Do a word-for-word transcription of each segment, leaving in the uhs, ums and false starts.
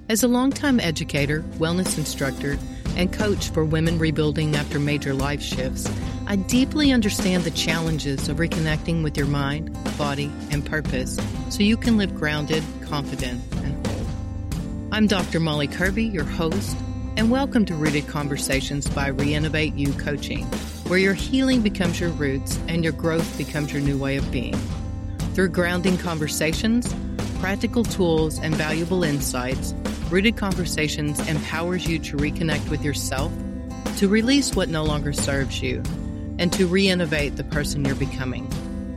As a longtime educator, wellness instructor, and coach for women rebuilding after major life shifts, I deeply understand the challenges of reconnecting with your mind, body, and purpose so you can live grounded, confident, and whole. I'm Doctor Molly Kirby, your host, and welcome to Rooted Conversations by Reinnovate You Coaching, where your healing becomes your roots and your growth becomes your new way of being. Through grounding conversations, practical tools, and valuable insights, Rooted Conversations empowers you to reconnect with yourself, to release what no longer serves you, and to reinnovate the person you're becoming.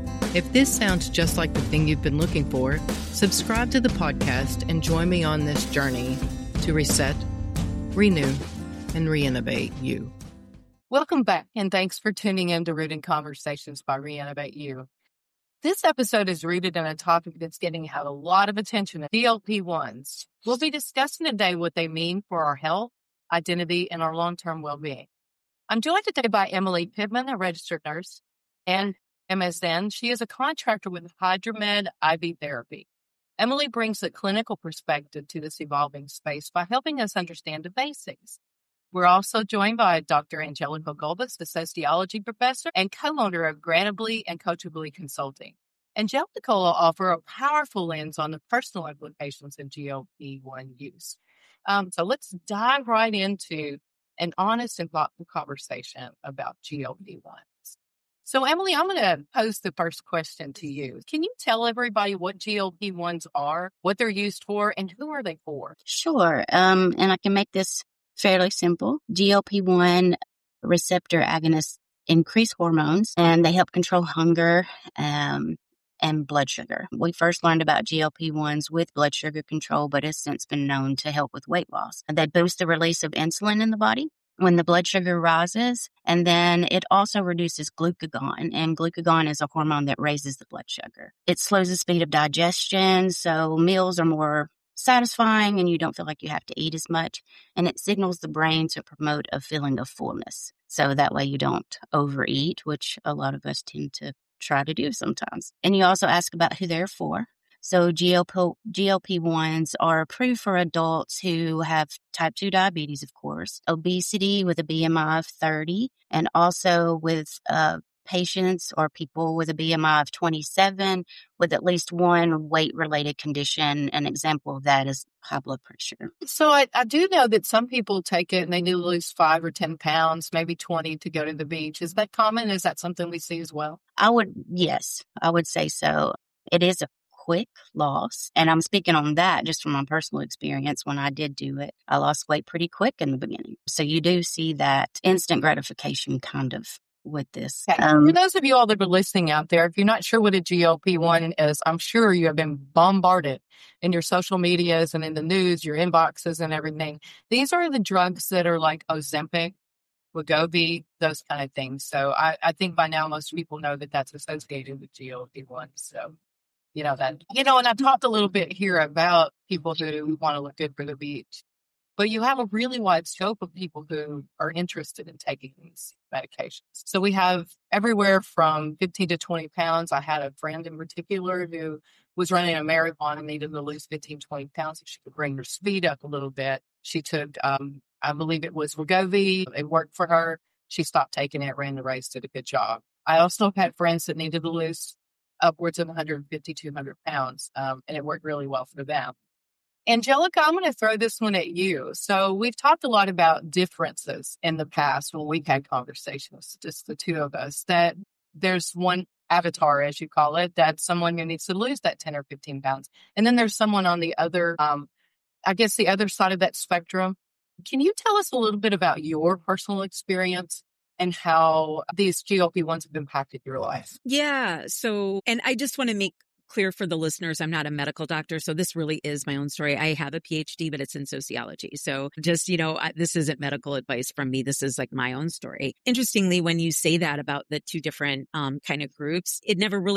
If this sounds just like the thing you've been looking for, subscribe to the podcast and join me on this journey to reset, renew, and reinnovate you. Welcome back, and thanks for tuning in to Rooted Conversations by Reinnovate You. This episode is rooted in a topic that's getting had a lot of attention, G L P ones. We'll be discussing today what they mean for our health, identity, and our long-term well-being. I'm joined today by Emily Pittman, a registered nurse, and M S N. She is a contractor with HydroMed I V Therapy. Emily brings a clinical perspective to this evolving space by helping us understand the basics. We're also joined by Doctor Angelica Gulbis, the sociology professor and co-owner of Grantably and Coachably Consulting. Angelica will offer a powerful lens on the personal implications of G L P one use. Um, so let's dive right into an honest and thoughtful conversation about G L P ones. So, Emily, I'm going to pose the first question to you. Can you tell everybody what G L P ones are, what they're used for, and who are they for? Sure. Um, and I can make this fairly simple. G L P one receptor agonists increase hormones and they help control hunger um, and blood sugar. We first learned about G L P ones with blood sugar control, but has since been known to help with weight loss. They boost the release of insulin in the body when the blood sugar rises, and then it also reduces glucagon, and glucagon is a hormone that raises the blood sugar. It slows the speed of digestion, so meals are more satisfying and you don't feel like you have to eat as much, and it signals the brain to promote a feeling of fullness. So that way you don't overeat, which a lot of us tend to try to do sometimes. And you also ask about who they're for. So G L P ones are approved for adults who have type two diabetes, of course, obesity with a B M I of thirty, and also with uh, patients or people with a B M I of twenty-seven with at least one weight-related condition. An example of that is high blood pressure. So I, I do know that some people take it and they need to lose five or ten pounds, maybe twenty to go to the beach. Is that common? Is that something we see as well? I would, yes, I would say so. It is a quick loss. And I'm speaking on that just from my personal experience. When I did do it, I lost weight pretty quick in the beginning. So you do see that instant gratification kind of with this. Okay. Um, For those of you all that are listening out there, if you're not sure what a G L P one is, I'm sure you have been bombarded in your social medias and in the news, your inboxes and everything. These are the drugs that are like Ozempic, Wegovy, those kind of things. So I, I think by now most people know that that's associated with G L P one. So, you know, that, you know, and I've talked a little bit here about people who want to look good for the beach. But you have a really wide scope of people who are interested in taking these medications. So we have everywhere from fifteen to twenty pounds. I had a friend in particular who was running a marathon and needed to lose fifteen, twenty pounds. If she could bring her speed up a little bit, she took, um, I believe it was Wegovy. It worked for her. She stopped taking it, ran the race, did a good job. I also had friends that needed to lose upwards of one fifty, two hundred pounds, um, and it worked really well for them. Angelica, I'm going to throw this one at you. So we've talked a lot about differences in the past when we've had conversations, just the two of us, that there's one avatar, as you call it, that's someone who needs to lose that ten or fifteen pounds. And then there's someone on the other, um, I guess the other side of that spectrum. Can you tell us a little bit about your personal experience and how these G L P ones have impacted your life? Yeah. So, and I just want to make clear for the listeners, I'm not a medical doctor, so this really is my own story. I have a P H D, but it's in sociology. So just, you know, I, this isn't medical advice from me. This is like my own story. Interestingly, when you say that about the two different um, kind of groups, it never really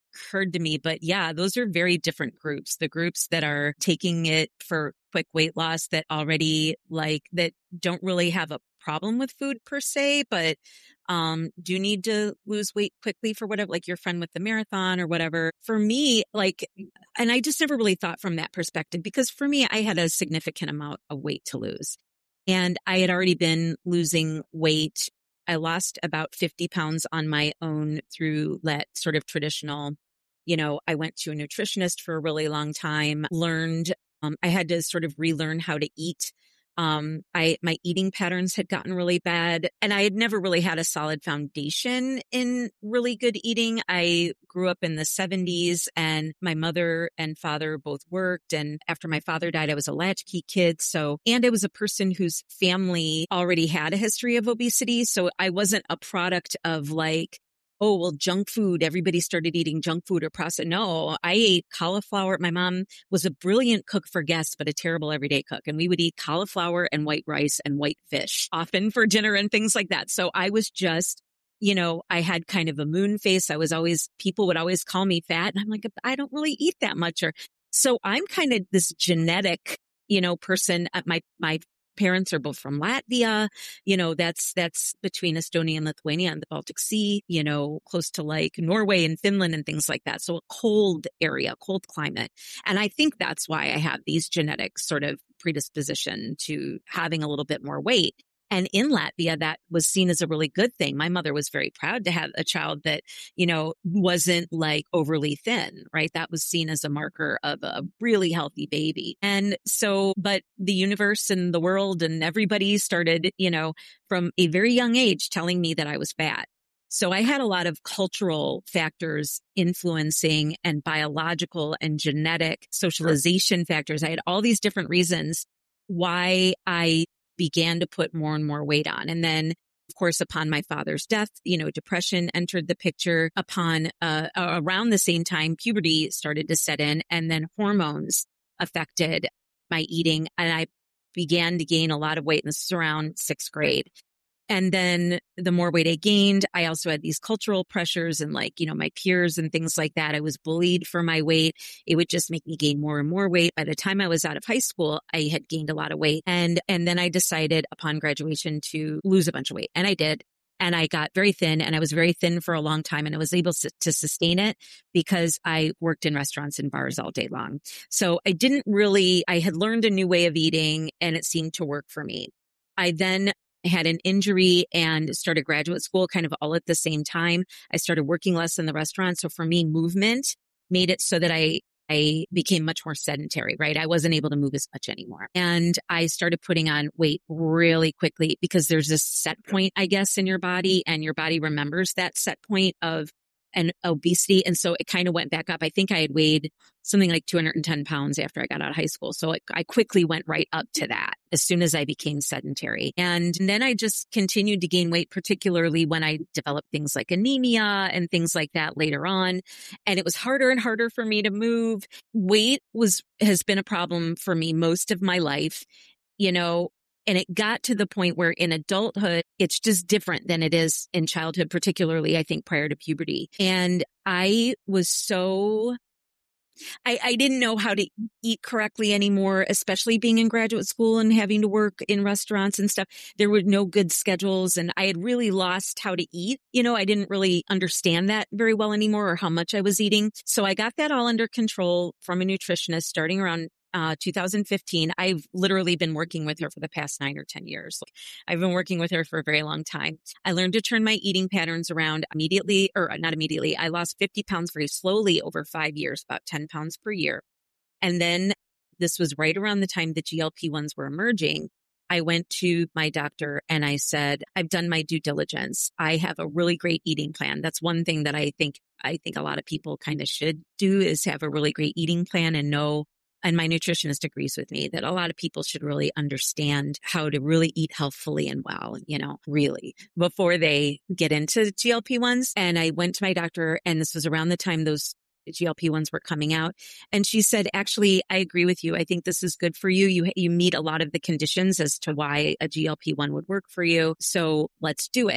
occurred to me. But yeah, those are very different groups. The groups that are taking it for quick weight loss that already like that don't really have a problem with food per se, but um, do need to lose weight quickly for whatever, like your friend with the marathon or whatever. For me, like, and I just never really thought from that perspective, because for me, I had a significant amount of weight to lose. And I had already been losing weight. I lost about fifty pounds on my own through that sort of traditional, you know, I went to a nutritionist for a really long time, learned, um, I had to sort of relearn how to eat. Um, I, my eating patterns had gotten really bad, and I had never really had a solid foundation in really good eating. I grew up in the seventies, and my mother and father both worked. And after my father died, I was a latchkey kid. So, and I was a person whose family already had a history of obesity. So I wasn't a product of like, oh, well, junk food, everybody started eating junk food or processed. No, I ate cauliflower. My mom was a brilliant cook for guests, but a terrible everyday cook. And we would eat cauliflower and white rice and white fish often for dinner and things like that. So I was just, you know, I had kind of a moon face. I was always, people would always call me fat. And I'm like, I don't really eat that much. Or so I'm kind of this genetic, you know, person. My, my parents are both from Latvia. You know, that's, that's between Estonia and Lithuania and the Baltic Sea, you know, close to like Norway and Finland and things like that. So a cold area, cold climate. And I think that's why I have these genetic sort of predisposition to having a little bit more weight. And in Latvia, that was seen as a really good thing. My mother was very proud to have a child that, you know, wasn't like overly thin, right? That was seen as a marker of a really healthy baby. And so, but the universe and the world and everybody started, you know, from a very young age telling me that I was fat. So I had a lot of cultural factors influencing and biological and genetic socialization factors. I had all these different reasons why I began to put more and more weight on. And then, of course, upon my father's death, you know, depression entered the picture. Upon uh, around the same time, puberty started to set in, and then hormones affected my eating. And I began to gain a lot of weight. And this is around sixth grade. And then the more weight I gained, I also had these cultural pressures and like, you know, my peers and things like that. I was bullied for my weight. It would just make me gain more and more weight. By the time I was out of high school, I had gained a lot of weight. And, and then I decided upon graduation to lose a bunch of weight. And I did. And I got very thin, and I was very thin for a long time, and I was able to, to sustain it because I worked in restaurants and bars all day long. So I didn't really, I had learned a new way of eating, and it seemed to work for me. I then had an injury and started graduate school kind of all at the same time. I started working less in the restaurant. So for me, movement made it so that I, I became much more sedentary, right? I wasn't able to move as much anymore. And I started putting on weight really quickly because there's this set point, I guess, in your body, and your body remembers that set point of an obesity. And so it kind of went back up. I think I had weighed something like two hundred ten pounds after I got out of high school. So it, I quickly went right up to that as soon as I became sedentary. And then I just continued to gain weight, particularly when I developed things like anemia and things like that later on. And it was harder and harder for me to move. Weight was, has been a problem for me most of my life, you know. And it got to the point where in adulthood, it's just different than it is in childhood, particularly, I think, prior to puberty. And I was so, I, I didn't know how to eat correctly anymore, especially being in graduate school and having to work in restaurants and stuff. There were no good schedules, and I had really lost how to eat. You know, I didn't really understand that very well anymore, or how much I was eating. So I got that all under control from a nutritionist starting around Uh, two thousand fifteen. I've literally been working with her for the past nine or ten years. I've been working with her for a very long time. I learned to turn my eating patterns around immediately, or not immediately. I lost fifty pounds very slowly over five years, about ten pounds per year. And then this was right around the time the G L P ones were emerging. I went to my doctor and I said, I've done my due diligence. I have a really great eating plan. That's one thing that I think, I think a lot of people kind of should do, is have a really great eating plan and know. And my nutritionist agrees with me that a lot of people should really understand how to really eat healthfully and well, you know, really, before they get into G L P ones. And I went to my doctor, and this was around the time those G L P ones were coming out. And she said, actually, I agree with you. I think this is good for you. You, you meet a lot of the conditions as to why a G L P one would work for you. So let's do it.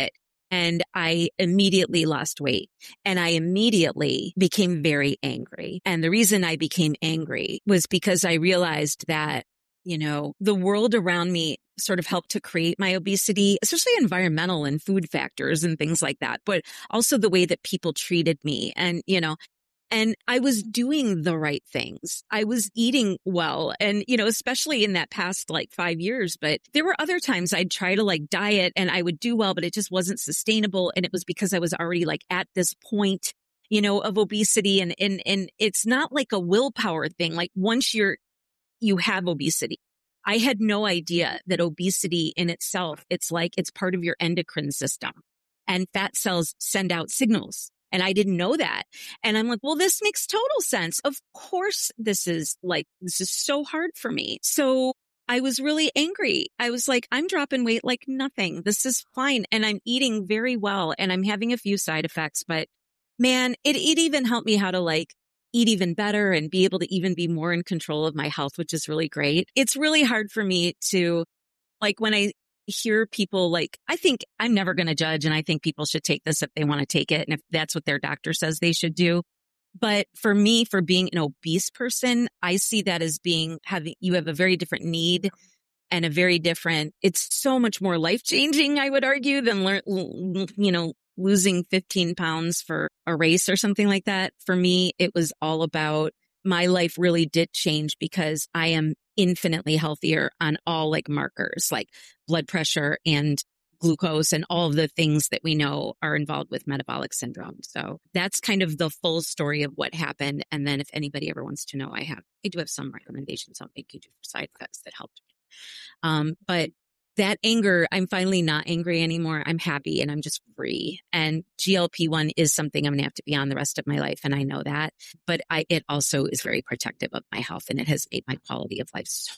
And I immediately lost weight and I immediately became very angry. And the reason I became angry was because I realized that, you know, the world around me sort of helped to create my obesity, especially environmental and food factors and things like that, but also the way that people treated me. And, you know, and I was doing the right things. I was eating well. And, you know, especially in that past like five years, but there were other times I'd try to like diet and I would do well, but it just wasn't sustainable. And it was because I was already like at this point, you know, of obesity. And, and, and it's not like a willpower thing. Like once you're, you have obesity, I had no idea that obesity in itself, it's like, it's part of your endocrine system and fat cells send out signals. And I didn't know that. And I'm like, well, this makes total sense. Of course, this is like, this is so hard for me. So I was really angry. I was like, I'm dropping weight like nothing. This is fine. And I'm eating very well and I'm having a few side effects, but man, it, it even helped me how to like eat even better and be able to even be more in control of my health, which is really great. It's really hard for me to like when I hear people like, I think I'm never going to judge. And I think people should take this if they want to take it. And if that's what their doctor says they should do. But for me, for being an obese person, I see that as being having, you have a very different need and a very different, it's so much more life changing, I would argue, than, learn, you know, losing fifteen pounds for a race or something like that. For me, it was all about my life really did change because I am infinitely healthier on all like markers like blood pressure and glucose and all of the things that we know are involved with metabolic syndrome. So that's kind of the full story of what happened. And then if anybody ever wants to know, I have, I do have some recommendations I'll make you do for side effects that helped me. Um, but that anger, I'm finally not angry anymore. I'm happy and I'm just free. And G L P one is something I'm going to have to be on the rest of my life. And I know that, but I, it also is very protective of my health and it has made my quality of life so,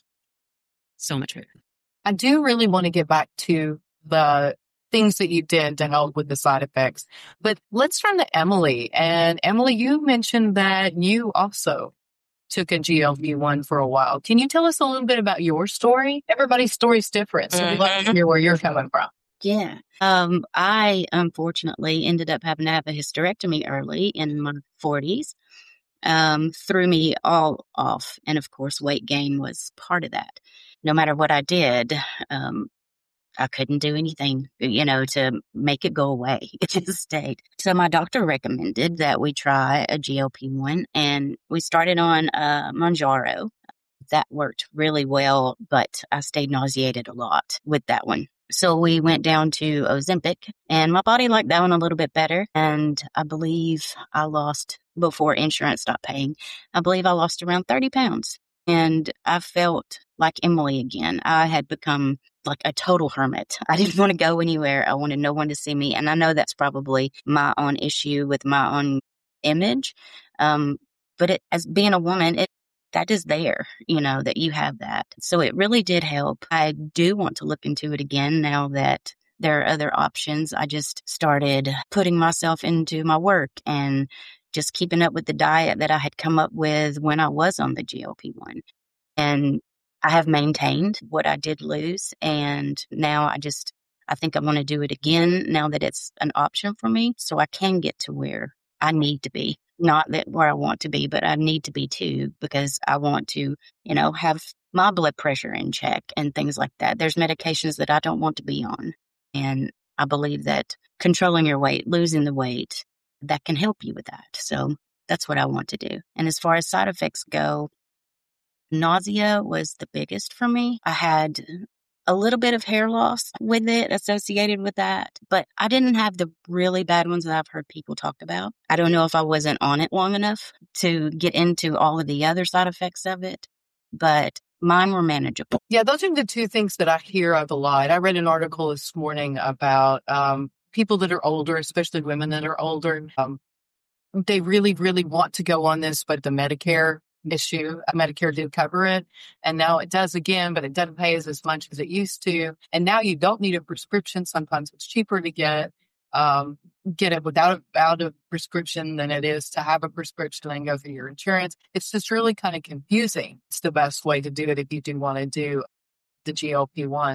so much better. I do really want to get back to the things that you did to help with the side effects, but let's turn to Emily. And Emily, you mentioned that you also took a G L P one for a while. Can you tell us a little bit about your story? Everybody's story is different, so we'd like to hear where you're coming from. Yeah. Um, I unfortunately ended up having to have a hysterectomy early in my forties. Um, threw me all off. And of course, weight gain was part of that. No matter what I did, um, I couldn't do anything, you know, to make it go away. It just stayed. So my doctor recommended that we try a G L P one and we started on uh, Mounjaro. That worked really well, but I stayed nauseated a lot with that one. So we went down to Ozempic and my body liked that one a little bit better. And I believe I lost, before insurance stopped paying, I believe I lost around thirty pounds. And I felt like Emily again. I had become like a total hermit. I didn't want to go anywhere. I wanted no one to see me. And I know that's probably my own issue with my own image. Um, but it, as being a woman, it, that is there, you know, that you have that. So it really did help. I do want to look into it again now that there are other options. I just started putting myself into my work and just keeping up with the diet that I had come up with when I was on the G L P one. And I have maintained what I did lose. And now I just, I think I want to do it again now that it's an option for me. So I can get to where I need to be. Not that where I want to be, but I need to be too, because I want to, you know, have my blood pressure in check and things like that. There's medications that I don't want to be on. And I believe that controlling your weight, losing the weight, that can help you with that. So that's what I want to do. And as far as side effects go, nausea was the biggest for me. I had a little bit of hair loss with it associated with that, but I didn't have the really bad ones that I've heard people talk about. I don't know if I wasn't on it long enough to get into all of the other side effects of it, but mine were manageable. Yeah, those are the two things that I hear of a lot. I read an article this morning about um, people that are older, especially women that are older. Um, they really, really want to go on this, but the Medicare issue, Medicare did cover it. And now it does again, but it doesn't pay as, as much as it used to. And now you don't need a prescription. Sometimes it's cheaper to get um, get it without a, without a prescription than it is to have a prescription and go through your insurance. It's just really kind of confusing. It's the best way to do it if you do want to do the G L P ones.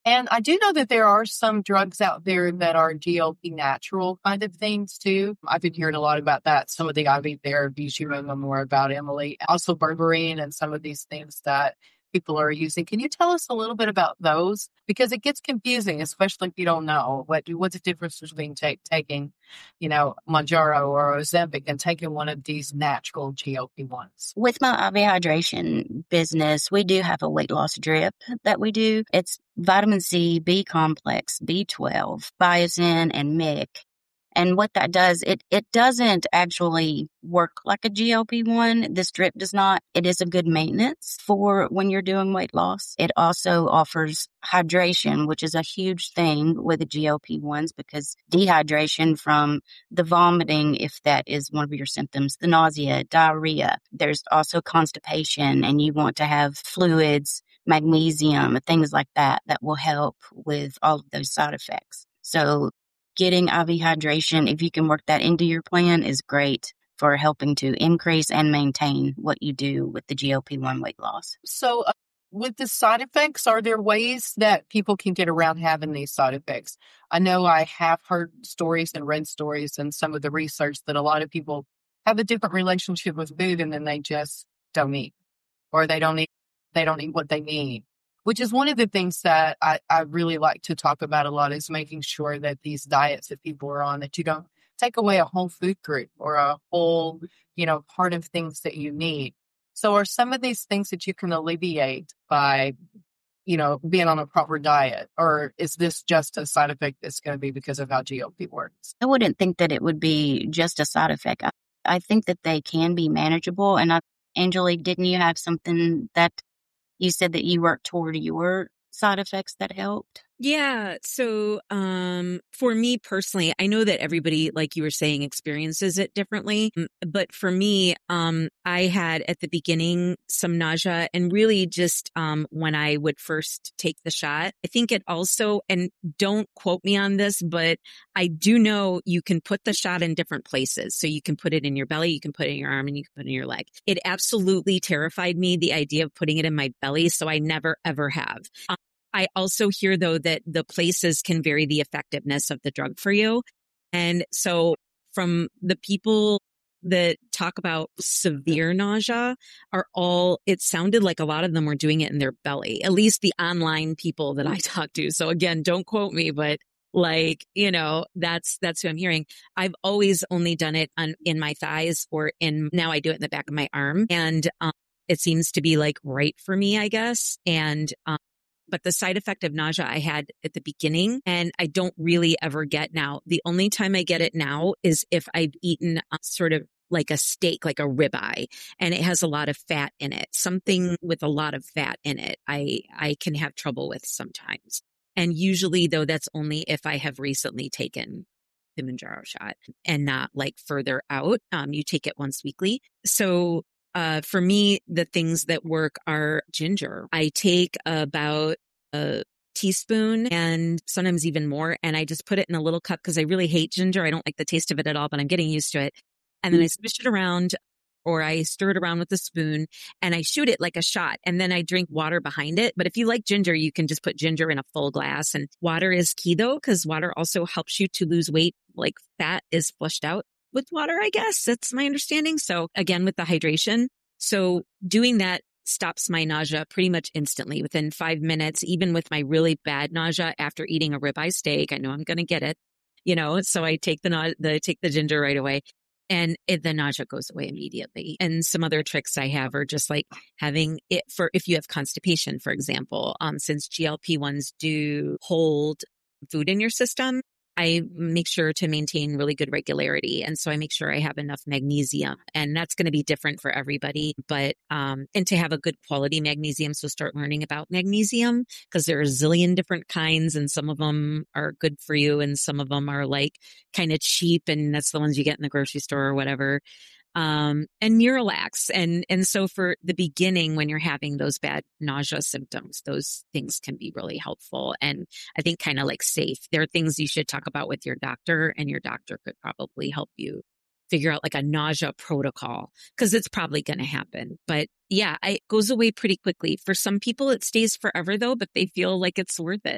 And I do know that there are some drugs out there that are G L P natural kind of things too. I've been hearing a lot about that. Some of the I V therapies you know more about, Emily. Also berberine and some of these things that people are using. Can you tell us a little bit about those? Because it gets confusing, especially if you don't know what what's the difference between take, taking, you know, Mounjaro or Ozempic and taking one of these natural G L P ones. With my I V hydration business, we do have a weight loss drip that we do. It's vitamin C, B complex, B twelve, biotin, and M I C. And what that does, it, it doesn't actually work like a G L P one. This drip does not. It is a good maintenance for when you're doing weight loss. It also offers hydration, which is a huge thing with the G L P ones because dehydration from the vomiting, if that is one of your symptoms, the nausea, diarrhea. There's also constipation and you want to have fluids, magnesium, things like that, that will help with all of those side effects. So getting I V hydration, if you can work that into your plan, is great for helping to increase and maintain what you do with the G L P one weight loss. So uh, with the side effects, are there ways that people can get around having these side effects? I know I have heard stories and read stories and some of the research that a lot of people have a different relationship with food and then they just don't eat or they don't eat, they don't eat what they need. Which is one of the things that I, I really like to talk about a lot is making sure that these diets that people are on, that you don't take away a whole food group or a whole, you know, part of things that you need. So are some of these things that you can alleviate by, you know, being on a proper diet? Or is this just a side effect that's going to be because of how G L P works? I wouldn't think that it would be just a side effect. I, I think that they can be manageable. And I, Angelique, didn't you have something that you said that you worked toward your side effects that helped? Yeah. So, um, for me personally, I know that everybody, like you were saying, experiences it differently. But for me, um, I had at the beginning some nausea and really just, um, when I would first take the shot, I think it also, and don't quote me on this, but I do know you can put the shot in different places. So you can put it in your belly, you can put it in your arm, and you can put it in your leg. It absolutely terrified me, the idea of putting it in my belly. So I never, ever have. Um, I also hear, though, that the places can vary the effectiveness of the drug for you. And so from the people that talk about severe nausea are all, it sounded like a lot of them were doing it in their belly, at least the online people that I talked to. So again, don't quote me, but like, you know, that's, that's who I'm hearing. I've always only done it on, in my thighs or in, now I do it in the back of my arm. And um, it seems to be like right for me, I guess. And, um, but the side effect of nausea I had at the beginning, and I don't really ever get now. The only time I get it now is if I've eaten a, sort of like a steak, like a ribeye, and it has a lot of fat in it. Something with a lot of fat in it, I, I can have trouble with sometimes. And usually, though, that's only if I have recently taken the Mounjaro shot and not like further out. Um, you take it once weekly. So Uh, for me, the things that work are ginger. I take about a teaspoon and sometimes even more, and I just put it in a little cup because I really hate ginger. I don't like the taste of it at all, but I'm getting used to it. And then I swish it around or I stir it around with a spoon and I shoot it like a shot and then I drink water behind it. But if you like ginger, you can just put ginger in a full glass. And water is key though, because water also helps you to lose weight. Like fat is flushed out with water, I guess. That's my understanding. So again, with the hydration. So doing that stops my nausea pretty much instantly within five minutes, even with my really bad nausea after eating a ribeye steak. I know I'm going to get it, you know, so I take the, na- the, take the ginger right away and it, the nausea goes away immediately. And some other tricks I have are just like having it for, if you have constipation, for example, um, since G L P ones do hold food in your system, I make sure to maintain really good regularity. And so I make sure I have enough magnesium, and that's going to be different for everybody, but, um, and to have a good quality magnesium. So start learning about magnesium because there are a zillion different kinds and some of them are good for you. And some of them are like kind of cheap and that's the ones you get in the grocery store or whatever. Um, and Miralax. And, and so for the beginning, when you're having those bad nausea symptoms, those things can be really helpful. And I think kind of like safe. There are things you should talk about with your doctor, and your doctor could probably help you figure out like a nausea protocol because it's probably going to happen. But yeah, I, it goes away pretty quickly. For some people, it stays forever though, but they feel like it's worth it.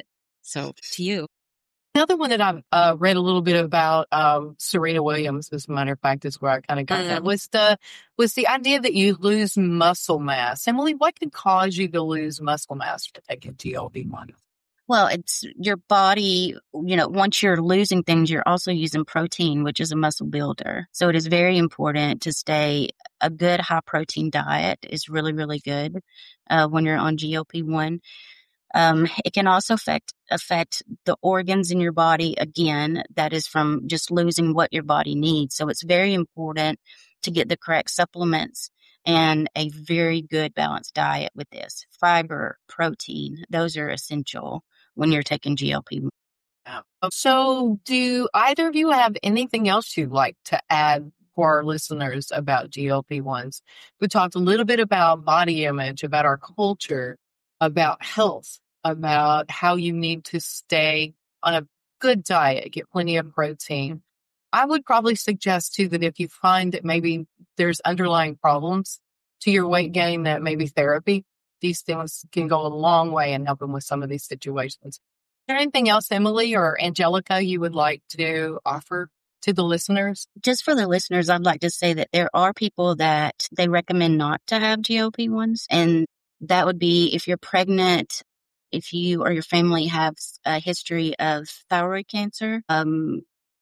So to you. Another one that I've uh, read a little bit about, um, Serena Williams, as a matter of fact, is where I kind of got that, Mm. was the, was the idea that you lose muscle mass. Emily, what could cause you to lose muscle mass for taking G L P one? Well, it's your body, you know, once you're losing things, you're also using protein, which is a muscle builder. So it is very important to stay a good high protein diet is really, really good uh, when you're on G L P one. Um, it can also affect, affect the organs in your body. Again, that is from just losing what your body needs. So it's very important to get the correct supplements and a very good balanced diet with this. Fiber, protein, those are essential when you're taking G L P one. So do either of you have anything else you'd like to add for our listeners about G L P ones? We talked a little bit about body image, about our culture, about health, about how you need to stay on a good diet, get plenty of protein. I would probably suggest too that if you find that maybe there's underlying problems to your weight gain, that maybe therapy, these things can go a long way in helping with some of these situations. Is there anything else, Emily or Angelica, you would like to offer to the listeners? Just for the listeners, I'd like to say that there are people that they recommend not to have G L P ones. And that would be if you're pregnant, if you or your family have a history of thyroid cancer, um,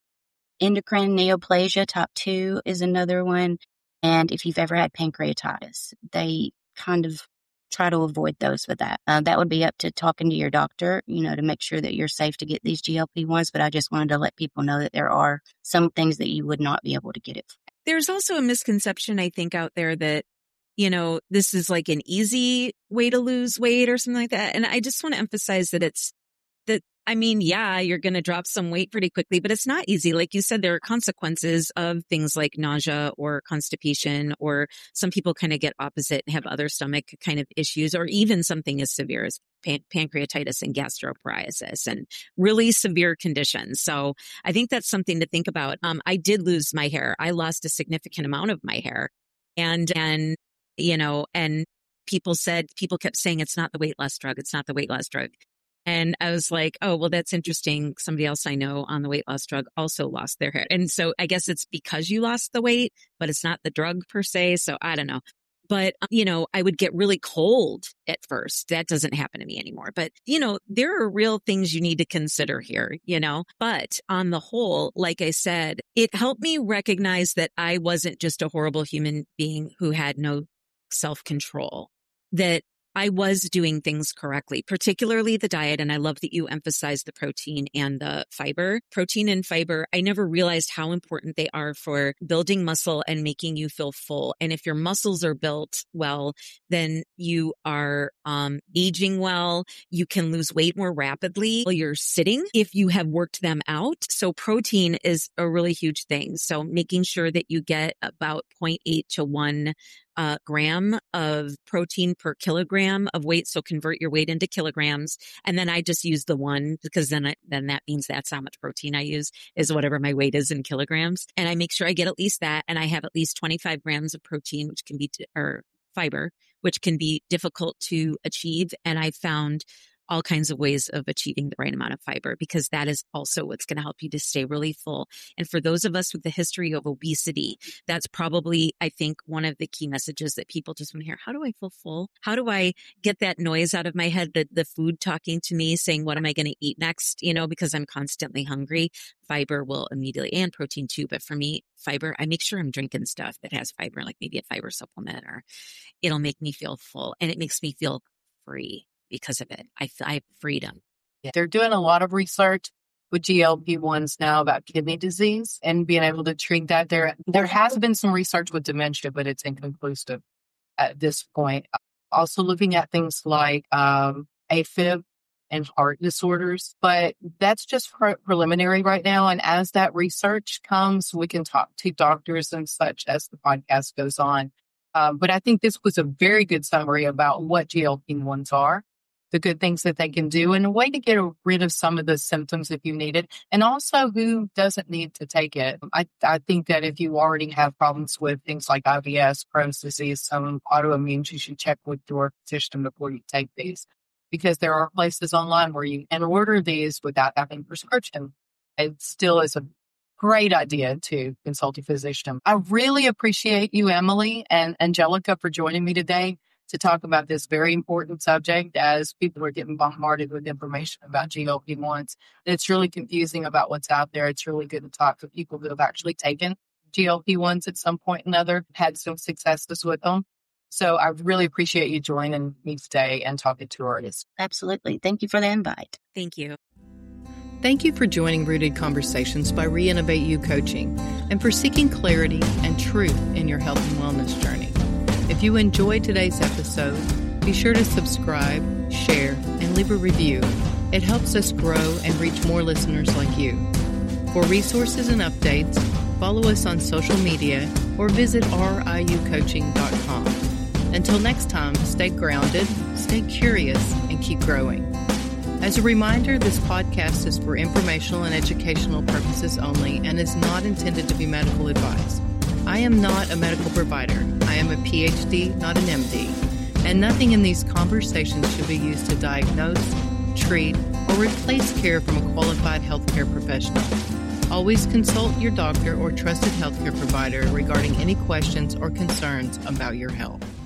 endocrine neoplasia type two is another one. And if you've ever had pancreatitis, they kind of try to avoid those with that. Uh, that would be up to talking to your doctor, you know, to make sure that you're safe to get these G L P ones. But I just wanted to let people know that there are some things that you would not be able to get it for. There's also a misconception, I think, out there that, you know, this is like an easy way to lose weight or something like that. And I just want to emphasize that it's that, I mean, yeah, you're going to drop some weight pretty quickly, but it's not easy. Like you said, there are consequences of things like nausea or constipation, or some people kind of get opposite and have other stomach kind of issues, or even something as severe as pan- pancreatitis and gastroparesis and really severe conditions. So I think that's something to think about. Um, I did lose my hair. I lost a significant amount of my hair, and, and, you know, and people said, people kept saying, it's not the weight loss drug. It's not the weight loss drug. And I was like, oh, well, that's interesting. Somebody else I know on the weight loss drug also lost their hair. And so I guess it's because you lost the weight, but it's not the drug per se. So I don't know. But, you know, I would get really cold at first. That doesn't happen to me anymore. But, you know, there are real things you need to consider here, you know. But on the whole, like I said, it helped me recognize that I wasn't just a horrible human being who had no self-control, that I was doing things correctly, particularly the diet. And I love that you emphasized the protein and the fiber. Protein and fiber, I never realized how important they are for building muscle and making you feel full. And if your muscles are built well, then you are um, aging well. You can lose weight more rapidly while you're sitting if you have worked them out. So protein is a really huge thing. So making sure that you get about zero point eight to one Uh, gram of protein per kilogram of weight. So convert your weight into kilograms. And then I just use the one, because then I, then that means that's how much protein I use, is whatever my weight is in kilograms. And I make sure I get at least that. And I have at least twenty-five grams of protein, which can be, t- or fiber, which can be difficult to achieve. And I found all kinds of ways of achieving the right amount of fiber, because that is also what's going to help you to stay really full. And for those of us with the history of obesity, that's probably, I think, one of the key messages that people just want to hear. How do I feel full? How do I get that noise out of my head, the, the food talking to me saying, what am I going to eat next? You know, because I'm constantly hungry. Fiber will immediately, and protein too. But for me, fiber, I make sure I'm drinking stuff that has fiber, like maybe a fiber supplement, or it'll make me feel full, and it makes me feel free. Because of it, I, I have freedom. They're doing a lot of research with G L P ones now about kidney disease and being able to treat that. There, there has been some research with dementia, but it's inconclusive at this point. Also looking at things like um, AFib and heart disorders, but that's just pre- preliminary right now. And as that research comes, we can talk to doctors and such as the podcast goes on. Um, but I think this was a very good summary about what G L P ones are, the good things that they can do, and a way to get rid of some of the symptoms if you need it, and also who doesn't need to take it. I, I think that if you already have problems with things like I B S, Crohn's disease, some autoimmune, you should check with your physician before you take these. because there are places online where you can order these without having a prescription. It still is a great idea to consult a physician. I really appreciate you, Emily and Angelica, for joining me today to talk about this very important subject as people are getting bombarded with information about G L P ones. It's really confusing about what's out there. It's really good to talk to people who have actually taken G L P ones at some point or another, had some successes with them. So I really appreciate you joining me today and talking to our audience. Absolutely. Thank you for the invite. Thank you. Thank you for joining Rooted Conversations by Reinnovate You Coaching and for seeking clarity and truth in your health and wellness journey. If you enjoyed today's episode, be sure to subscribe, share, and leave a review. It helps us grow and reach more listeners like you. For resources and updates, follow us on social media or visit R I U coaching dot com. Until next time, stay grounded, stay curious, and keep growing. As a reminder, this podcast is for informational and educational purposes only and is not intended to be medical advice. I am not a medical provider. I am a P H D, not an M D. And nothing in these conversations should be used to diagnose, treat, or replace care from a qualified healthcare professional. Always consult your doctor or trusted healthcare provider regarding any questions or concerns about your health.